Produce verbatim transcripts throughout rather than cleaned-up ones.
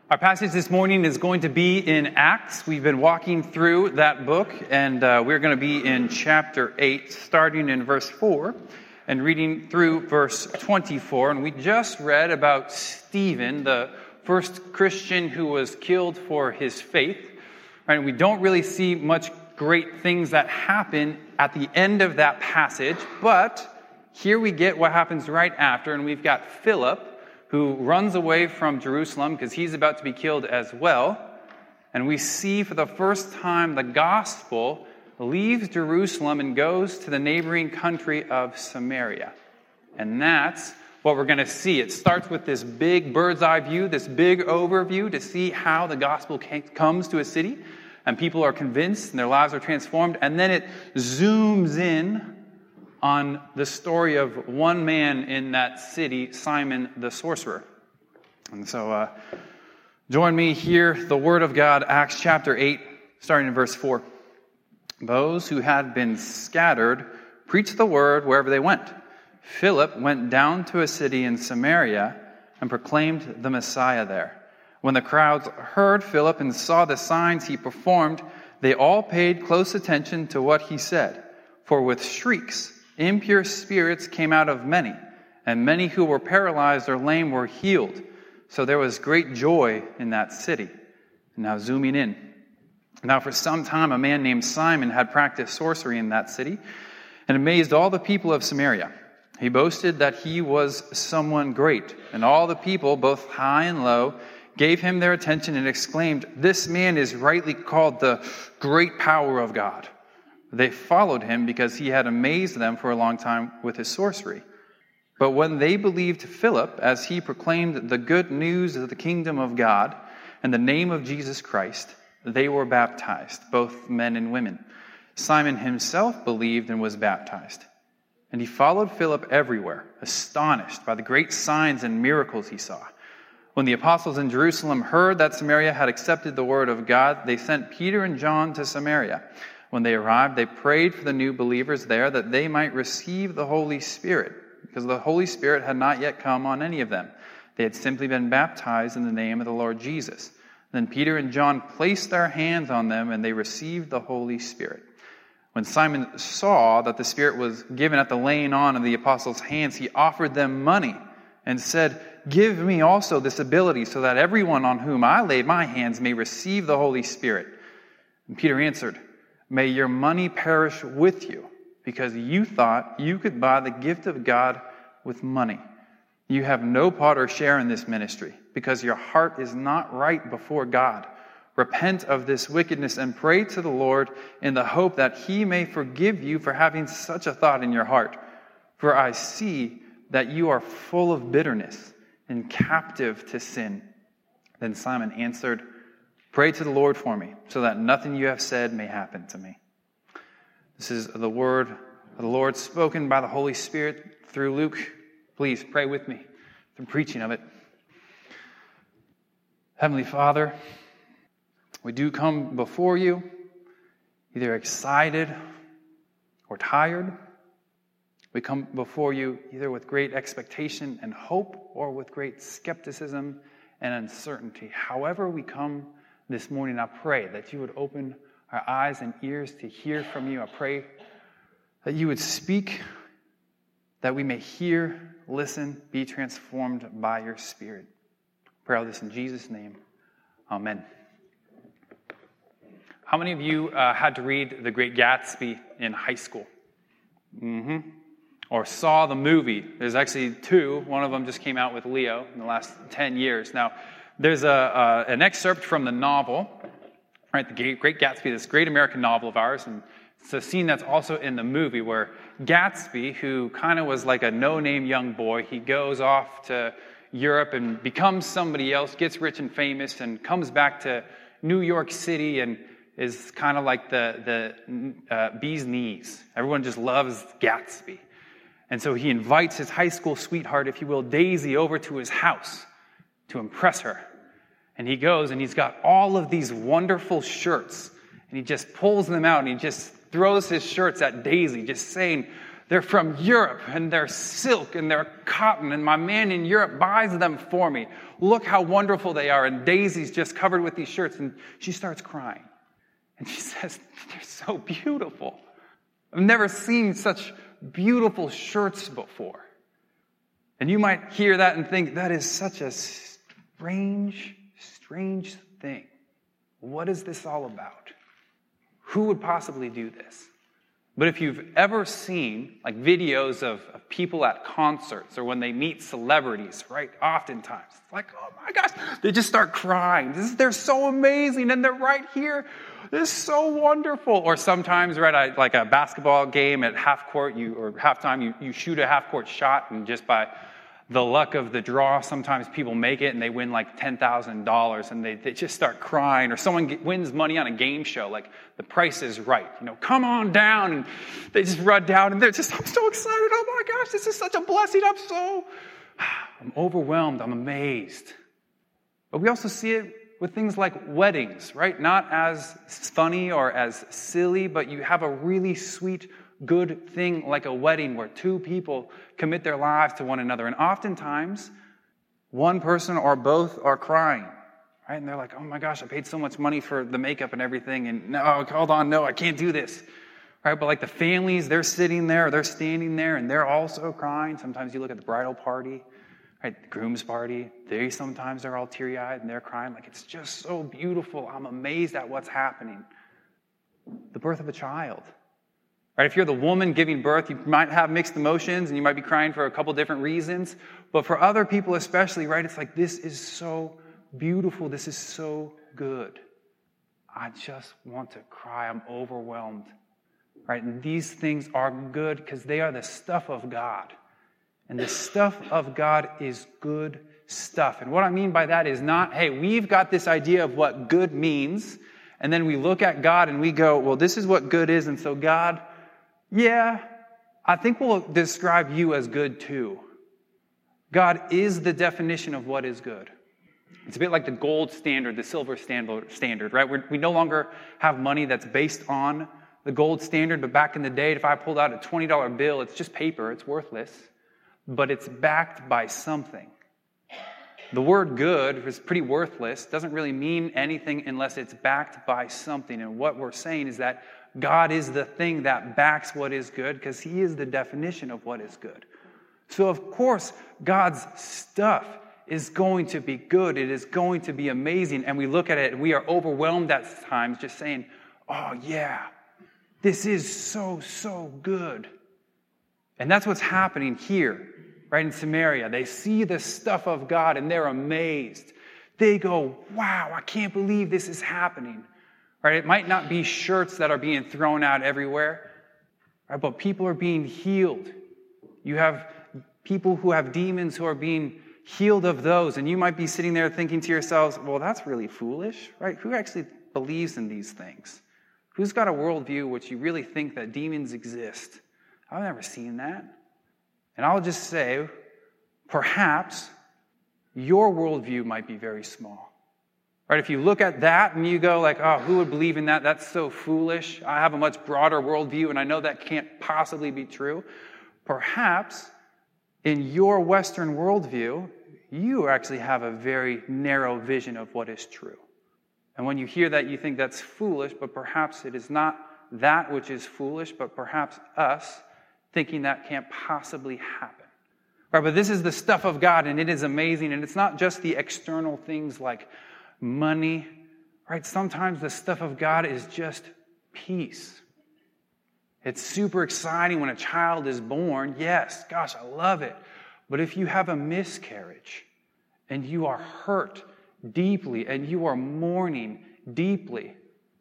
Our passage this morning is going to be in Acts. We've been walking through that book, and uh, we're going to be in chapter eight, starting in verse four, and reading through verse twenty-four. And we just read about Stephen, the first Christian who was killed for his faith. Right? We don't really see much great things that happen at the end of that passage, but here we get what happens right after, and we've got Philip, who runs away from Jerusalem because he's about to be killed as well. And we see for the first time the gospel leaves Jerusalem and goes to the neighboring country of Samaria. And that's what we're going to see. It starts with this big bird's eye view, this big overview to see how the gospel comes to a city. And people are convinced and their lives are transformed. And then it zooms in on the story of one man in that city, Simon the sorcerer. And so uh, join me here, the Word of God, Acts chapter eight, starting in verse four. Those who had been scattered preached the word wherever they went. Philip went down to a city in Samaria and proclaimed the Messiah there. When the crowds heard Philip and saw the signs he performed, they all paid close attention to what he said. For with shrieks, impure spirits came out of many, and many who were paralyzed or lame were healed. So there was great joy in that city. Now zooming in. Now for some time a man named Simon had practiced sorcery in that city and amazed all the people of Samaria. He boasted that he was someone great, and all the people, both high and low, gave him their attention and exclaimed, "This man is rightly called the great power of God." They followed him because he had amazed them for a long time with his sorcery. But when they believed Philip as he proclaimed the good news of the kingdom of God and the name of Jesus Christ, they were baptized, both men and women. Simon himself believed and was baptized. And he followed Philip everywhere, astonished by the great signs and miracles he saw. When the apostles in Jerusalem heard that Samaria had accepted the word of God, they sent Peter and John to Samaria. When they arrived, they prayed for the new believers there that they might receive the Holy Spirit, because the Holy Spirit had not yet come on any of them. They had simply been baptized in the name of the Lord Jesus. Then Peter and John placed their hands on them, and they received the Holy Spirit. When Simon saw that the Spirit was given at the laying on of the apostles' hands, he offered them money and said, "Give me also this ability, so that everyone on whom I lay my hands may receive the Holy Spirit." And Peter answered, "May your money perish with you, because you thought you could buy the gift of God with money. You have no part or share in this ministry, because your heart is not right before God. Repent of this wickedness and pray to the Lord in the hope that he may forgive you for having such a thought in your heart. For I see that you are full of bitterness and captive to sin." Then Simon answered, "Pray to the Lord for me, so that nothing you have said may happen to me." This is the word of the Lord spoken by the Holy Spirit through Luke. Please pray with me for the preaching of it. Heavenly Father, we do come before you either excited or tired. We come before you either with great expectation and hope or with great skepticism and uncertainty. However we come this morning, I pray that you would open our eyes and ears to hear from you. I pray that you would speak, that we may hear, listen, be transformed by your Spirit. I pray all this in Jesus' name. Amen. How many of you uh, had to read The Great Gatsby in high school? Mm-hmm. Or saw the movie? There's actually two. One of them just came out with Leo in the last ten years. Now, there's a, uh, an excerpt from the novel, right? The Great Gatsby, this great American novel of ours, and it's a scene that's also in the movie where Gatsby, who kind of was like a no-name young boy, he goes off to Europe and becomes somebody else, gets rich and famous, and comes back to New York City and is kind of like the the uh, bee's knees. Everyone just loves Gatsby, and so he invites his high school sweetheart, if you will, Daisy, over to his house to impress her. And he goes and he's got all of these wonderful shirts, and he just pulls them out and he just throws his shirts at Daisy, just saying, They're from Europe, and they're silk, and they're cotton, and my man in Europe buys them for me. Look how wonderful they are, and Daisy's just covered with these shirts, and she starts crying. And she says, they're so beautiful. I've never seen such beautiful shirts before. And you might hear that and think, that is such a strange, strange thing. What is this all about? Who would possibly do this? But if you've ever seen like videos of, of people at concerts or when they meet celebrities, right, oftentimes, it's like, oh my gosh, they just start crying. This is, they're so amazing, and they're right here. This is so wonderful. Or sometimes, right, I, like a basketball game at half court, you or halftime, you, you shoot a half court shot, and just by the luck of the draw, sometimes people make it and they win like ten thousand dollars, and they, they just start crying. Or someone get, wins money on a game show, like The Price is Right. You know, come on down, and they just run down, and they're just, I'm so excited. Oh my gosh, this is such a blessing. I'm so, I'm overwhelmed. I'm amazed. But we also see it with things like weddings, right? Not as funny or as silly, but you have a really sweet, good thing like a wedding where two people commit their lives to one another. And oftentimes, one person or both are crying, right? And they're like, oh my gosh, I paid so much money for the makeup and everything, and no, hold on, no, I can't do this, right? But like the families, they're sitting there, they're standing there, and they're also crying. Sometimes you look at the bridal party, right? The groom's party, they sometimes they're all teary-eyed and they're crying. Like, it's just so beautiful. I'm amazed at what's happening. The birth of a child. Right, if you're the woman giving birth, you might have mixed emotions and you might be crying for a couple different reasons. But for other people especially, right, it's like, this is so beautiful. This is so good. I just want to cry. I'm overwhelmed. Right, and these things are good because they are the stuff of God. And the stuff of God is good stuff. And what I mean by that is not, hey, we've got this idea of what good means, and then we look at God and we go, well, this is what good is, and so God, yeah, I think we'll describe you as good too. God is the definition of what is good. It's a bit like the gold standard, the silver standard, right? We're, we no longer have money that's based on the gold standard, but back in the day, if I pulled out a twenty dollar bill, it's just paper, it's worthless, but it's backed by something. The word good is pretty worthless, doesn't really mean anything unless it's backed by something. And what we're saying is that God is the thing that backs what is good because he is the definition of what is good. So of course, God's stuff is going to be good. It is going to be amazing. And we look at it and we are overwhelmed at times just saying, oh yeah, this is so, so good. And that's what's happening here, right in Samaria. They see the stuff of God and they're amazed. They go, wow, I can't believe this is happening. Right? It might not be shirts that are being thrown out everywhere, right? But people are being healed. You have people who have demons who are being healed of those, and you might be sitting there thinking to yourselves, well, that's really foolish, right? Who actually believes in these things? Who's got a worldview which you really think that demons exist? I've never seen that. And I'll just say, perhaps your worldview might be very small. Right, if you look at that and you go like, oh, who would believe in that? That's so foolish. I have a much broader worldview and I know that can't possibly be true. Perhaps in your Western worldview, you actually have a very narrow vision of what is true. And when you hear that, you think that's foolish, but perhaps it is not that which is foolish, but perhaps us thinking that can't possibly happen. Right, but this is the stuff of God and it is amazing. And it's not just the external things like money, right? Sometimes the stuff of God is just peace. It's super exciting when a child is born. Yes, gosh, I love it. But if you have a miscarriage and you are hurt deeply and you are mourning deeply,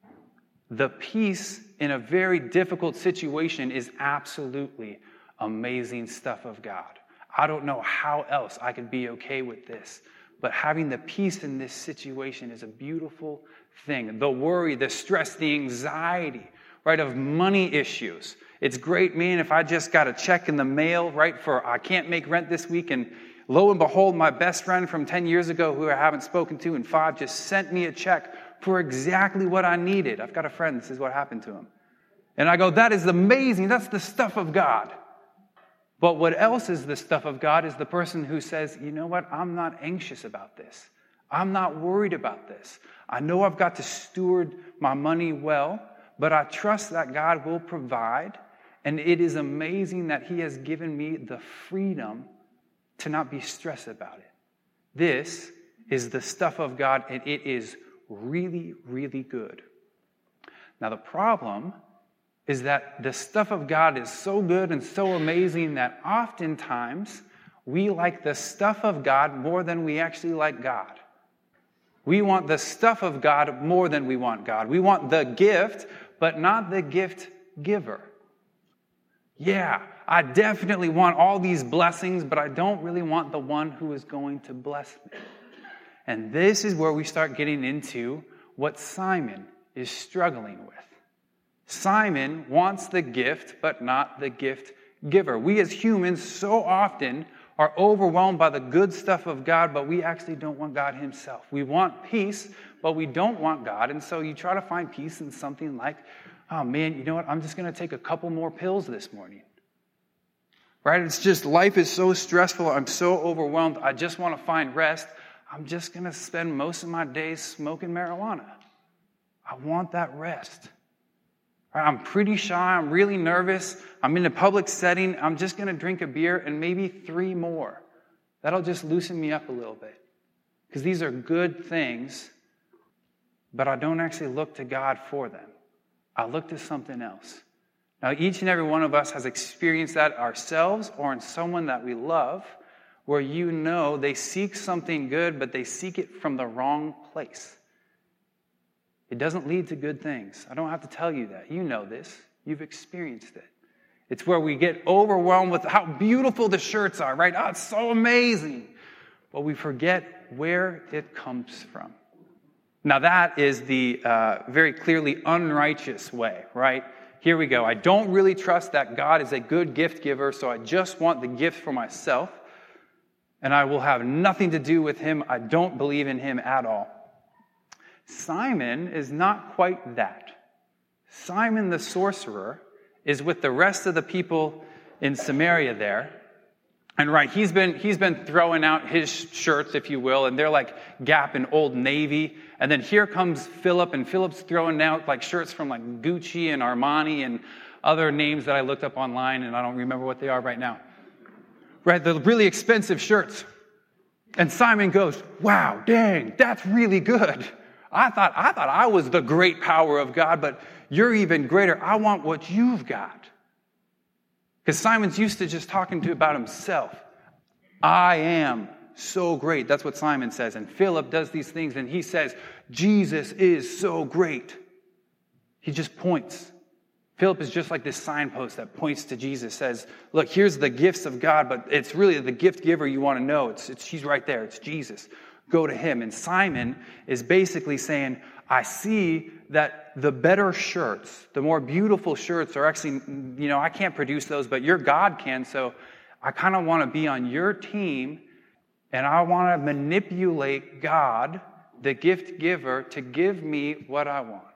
the peace in a very difficult situation is absolutely amazing stuff of God. I don't know how else I could be okay with this. But having the peace in this situation is a beautiful thing. The worry, the stress, the anxiety, right, of money issues. It's great, man, if I just got a check in the mail, right, for I can't make rent this week, and lo and behold, my best friend from ten years ago, who I haven't spoken to in five, just sent me a check for exactly what I needed. I've got a friend, this is what happened to him. And I go, that is amazing. That's the stuff of God. But what else is the stuff of God is the person who says, you know what, I'm not anxious about this. I'm not worried about this. I know I've got to steward my money well, but I trust that God will provide. And it is amazing that he has given me the freedom to not be stressed about it. This is the stuff of God, and it is really, really good. Now, the problem is that the stuff of God is so good and so amazing that oftentimes we like the stuff of God more than we actually like God. We want the stuff of God more than we want God. We want the gift, but not the gift giver. Yeah, I definitely want all these blessings, but I don't really want the one who is going to bless me. And this is where we start getting into what Simon is struggling with. Simon wants the gift, but not the gift giver. We as humans so often are overwhelmed by the good stuff of God, but we actually don't want God himself. We want peace, but we don't want God. And so you try to find peace in something like, oh man, you know what? I'm just going to take a couple more pills this morning. Right? It's just life is so stressful. I'm so overwhelmed. I just want to find rest. I'm just going to spend most of my days smoking marijuana. I want that rest. Right? I'm pretty shy. I'm really nervous. I'm in a public setting. I'm just going to drink a beer and maybe three more. That'll just loosen me up a little bit. Because these are good things, but I don't actually look to God for them. I look to something else. Now, each and every one of us has experienced that ourselves or in someone that we love, where you know they seek something good, but they seek it from the wrong place. It doesn't lead to good things. I don't have to tell you that. You know this. You've experienced it. It's where we get overwhelmed with how beautiful the shirts are, right? Oh, it's so amazing. But we forget where it comes from. Now, that is the uh, very clearly unrighteous way, right? Here we go. I don't really trust that God is a good gift giver, so I just want the gift for myself, and I will have nothing to do with him. I don't believe in him at all. Simon is not quite that. Simon the sorcerer is with the rest of the people in Samaria there. And right, he's been he's been throwing out his shirts, if you will, and they're like Gap and Old Navy. And then here comes Philip, and Philip's throwing out like shirts from like Gucci and Armani and other names that I looked up online, and I don't remember what they are right now. Right, the really expensive shirts. And Simon goes, wow, dang, that's really good. I thought I thought I was the great power of God, but you're even greater. I want what you've got. Because Simon's used to just talking to about himself. I am so great. That's what Simon says. And Philip does these things, and he says, Jesus is so great. He just points. Philip is just like this signpost that points to Jesus, says, look, here's the gifts of God, but it's really the gift giver you want to know. It's, it's he's right there. It's Jesus. Go to him. And Simon is basically saying, I see that the better shirts, the more beautiful shirts are actually, you know, I can't produce those, but your God can. So I kind of want to be on your team, and I want to manipulate God, the gift giver, to give me what I want.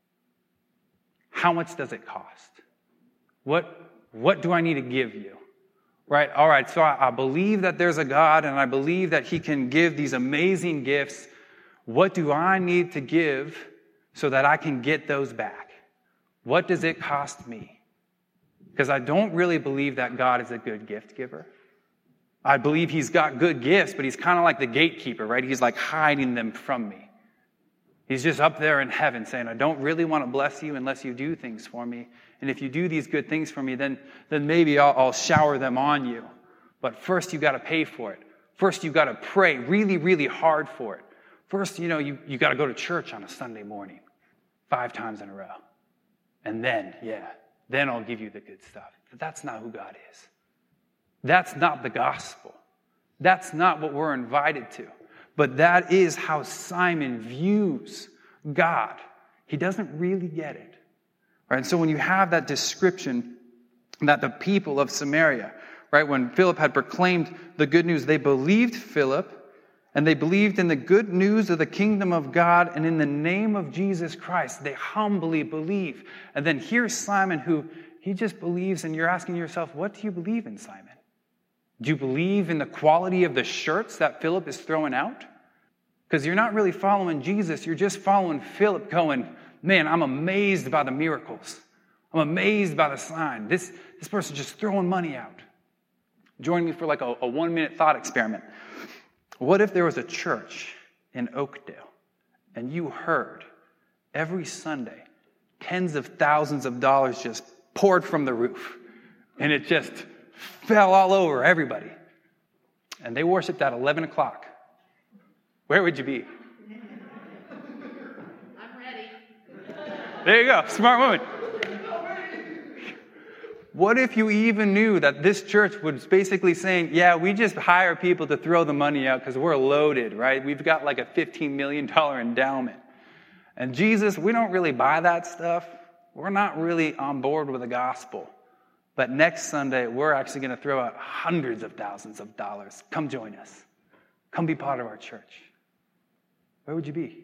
How much does it cost? What, what do I need to give you? Right? All right, so I, I believe that there's a God, and I believe that he can give these amazing gifts. What do I need to give so that I can get those back? What does it cost me? Because I don't really believe that God is a good gift giver. I believe he's got good gifts, but he's kind of like the gatekeeper, right? He's like hiding them from me. He's just up there in heaven saying, I don't really want to bless you unless you do things for me. And if you do these good things for me, then, then maybe I'll, I'll shower them on you. But first you got to pay for it. First you got to pray really, really hard for it. First, you know, you, you got to go to church on a Sunday morning, five times in a row. And then, yeah, then I'll give you the good stuff. But that's not who God is. That's not the gospel. That's not what we're invited to. But that is how Simon views God. He doesn't really get it. Right? And so when you have that description that the people of Samaria, right, when Philip had proclaimed the good news, they believed Philip, and they believed in the good news of the kingdom of God, and in the name of Jesus Christ, they humbly believe. And then here's Simon, who he just believes, and you're asking yourself, what do you believe in, Simon? Do you believe in the quality of the shirts that Philip is throwing out? Because you're not really following Jesus. You're just following Philip going, man, I'm amazed by the miracles. I'm amazed by the sign. This, this person's just throwing money out. Join me for like a, a one-minute thought experiment. What if there was a church in Oakdale and you heard every Sunday tens of thousands of dollars just poured from the roof and it just fell all over everybody, and they worshiped at eleven o'clock? Where would you be? I'm ready. There you go. Smart woman. What if you even knew that this church was basically saying, yeah, we just hire people to throw the money out because we're loaded, right? We've got like a fifteen million dollars endowment. And Jesus, we don't really buy that stuff. We're not really on board with the gospel. But next Sunday, we're actually going to throw out hundreds of thousands of dollars. Come join us. Come be part of our church. Where would you be?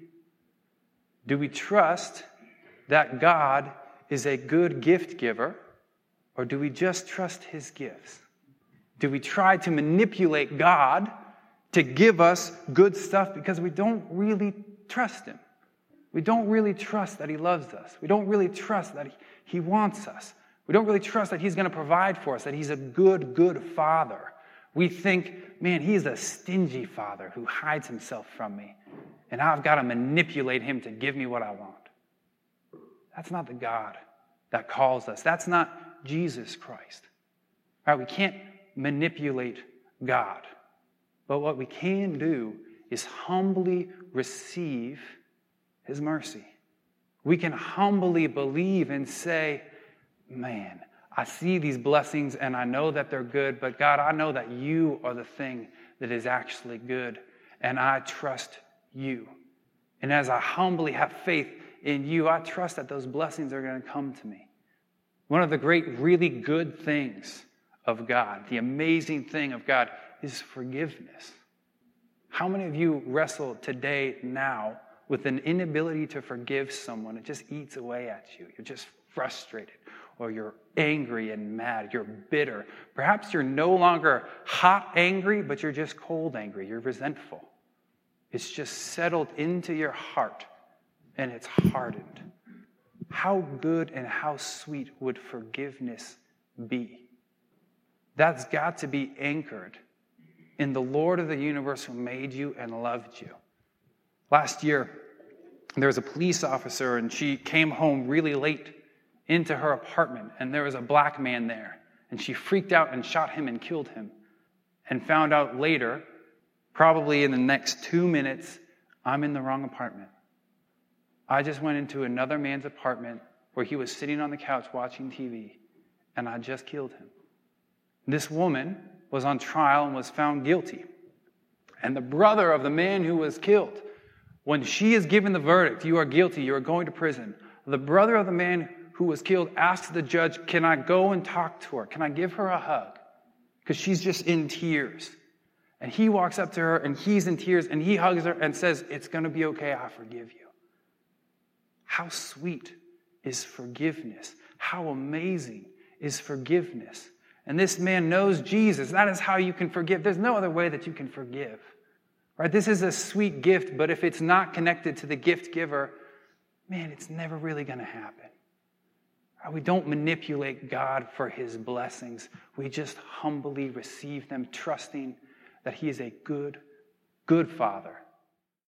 Do we trust that God is a good gift giver, or do we just trust his gifts? Do we try to manipulate God to give us good stuff because we don't really trust him? We don't really trust that he loves us. We don't really trust that he, he wants us. We don't really trust that he's going to provide for us, that he's a good, good father. We think, man, he's a stingy father who hides himself from me, and I've got to manipulate him to give me what I want. That's not the God that calls us. That's not Jesus Christ. All right, we can't manipulate God. But what we can do is humbly receive his mercy. We can humbly believe and say, man, I see these blessings and I know that they're good, but God, I know that you are the thing that is actually good, and I trust you. And as I humbly have faith in you, I trust that those blessings are going to come to me. One of the great, really good things of God, the amazing thing of God, is forgiveness. How many of you wrestle today, now, with an inability to forgive someone? It just eats away at you. You're just frustrated, or you're angry and mad. You're bitter. Perhaps you're no longer hot angry, but you're just cold angry. You're resentful. It's just settled into your heart, and it's hardened. How good and how sweet would forgiveness be? That's got to be anchored in the Lord of the universe who made you and loved you. Last year, there was a police officer, and she came home really late into her apartment, and there was a black man there, and she freaked out and shot him and killed him, and found out later, probably in the next two minutes, I'm in the wrong apartment. I just went into another man's apartment where he was sitting on the couch watching T V, and I just killed him. This woman was on trial and was found guilty. And the brother of the man who was killed, when she is given the verdict, you are guilty, you are going to prison, the brother of the man who was killed asks the judge, can I go and talk to her? Can I give her a hug? Because she's just in tears. And he walks up to her, and he's in tears, and he hugs her and says, it's going to be okay, I forgive you. How sweet is forgiveness? How amazing is forgiveness? And this man knows Jesus. That is how you can forgive. There's no other way that you can forgive. Right? This is a sweet gift, but if it's not connected to the gift giver, man, it's never really going to happen. Right? We don't manipulate God for his blessings. We just humbly receive them, trusting that he is a good, good Father